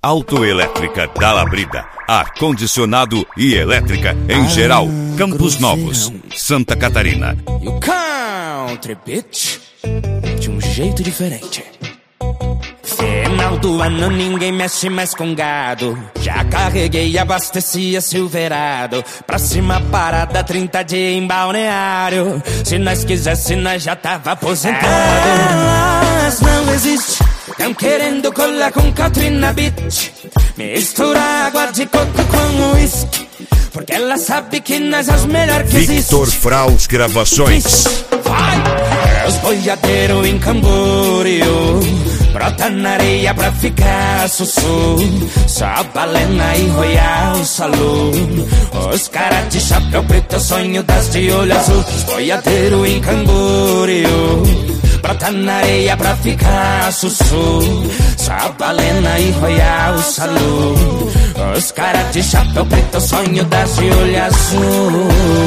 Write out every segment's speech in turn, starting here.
Autoelétrica da Labrida, ar-condicionado e elétrica em geral. Campos Novos, Santa Catarina. E o country, bitch, de um jeito diferente. Final do ano ninguém mexe mais com gado. Já carreguei e abasteci a Silverado. Próxima parada, 30 dias em Balneário. Se nós quisesse, nós já tava aposentado. Elas não existem, tão querendo colar com Katrina Beach. Mistura água de coco com uísque, porque ela sabe que nós é os melhores que existem. Victor Fraus Gravações. Vai! Os boiadeiros em Camboriú, brota na areia pra ficar sussu. Só balena e Royal Saloon. Os caras de chapéu preto, sonho das de olho azul. Os boiadeiros em Camboriú, brota na areia pra ficar sussu. Só balena e Royal Saloon. Os caras de chapéu preto, sonho das de olho azul.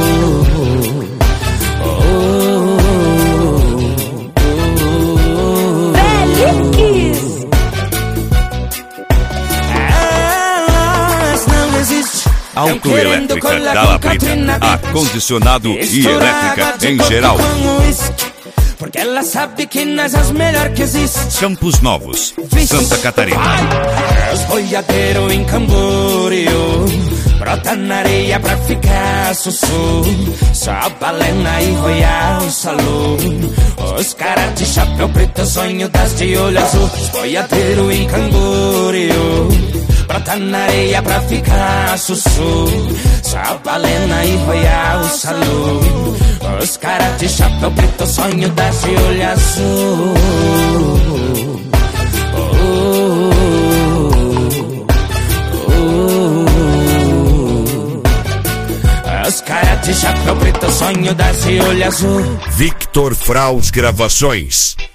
Autoelétrica da Labrida, ar-condicionado e elétrica em geral. Porque ela sabe que nós é os melhores que existem. Campos Novos, Santa Catarina. Os boiadeiros em Camboriú, brota na areia pra ficar sussu. Só balena e Royal Saloon. Os caras de chapéu preto, sonho das de olho azul. Os boiadeiros em Camboriú, brota na areia pra ficar sussu. Só balena e Royal Saloon. Os caras de chapéu preto, sonho das de olho azul. Os caras de chapéu preto, sonho das de olho azul. Victor Fraus Gravações.